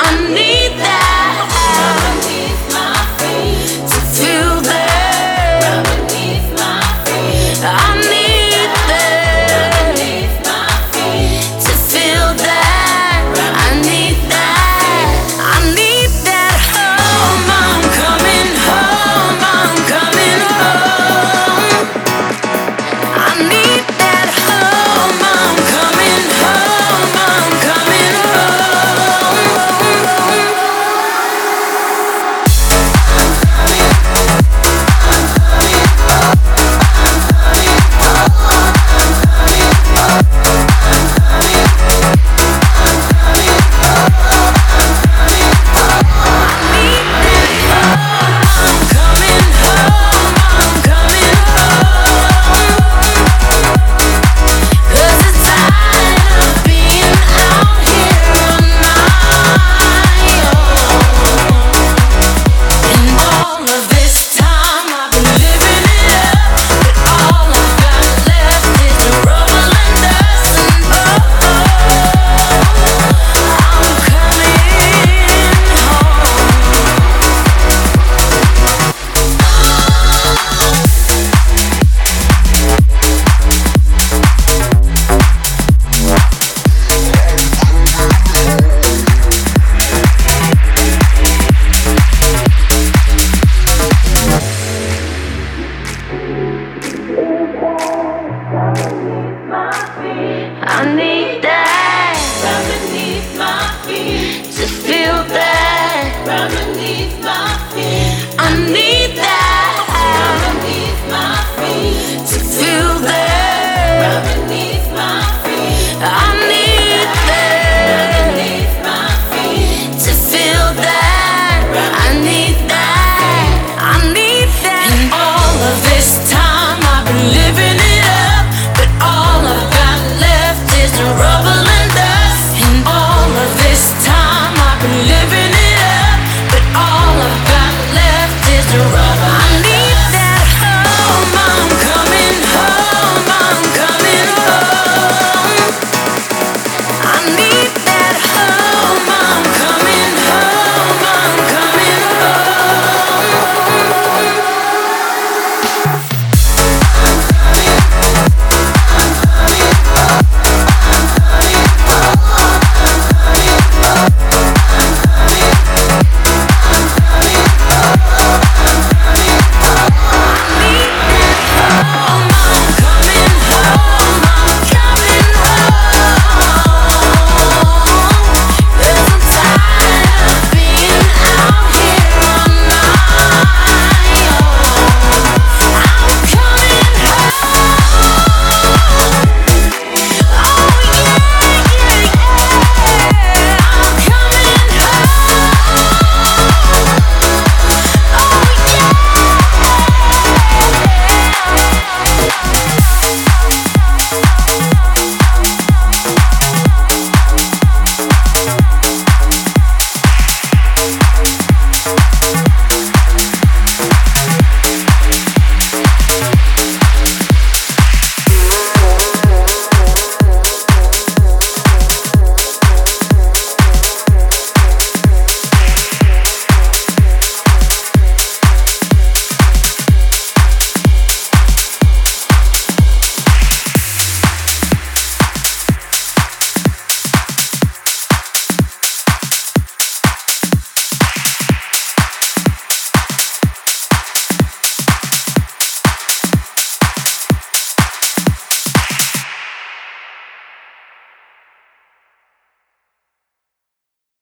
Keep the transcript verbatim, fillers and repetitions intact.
need that underneath my feet to feel that underneath my feet. I need that underneath my feet to feel that. I need that. I need that home. I'm coming home. I'm coming home. I need that home. I'm coming home. I'm coming home. I need that underneath my feet to feel that underneath my feet. I need that underneath my feet to feel that underneath my feet. I need that underneath my feet to feel that. I need that. I need that. And all of this time I've been living it up, but all I've got left is rubble and dust. And all of this time I've been living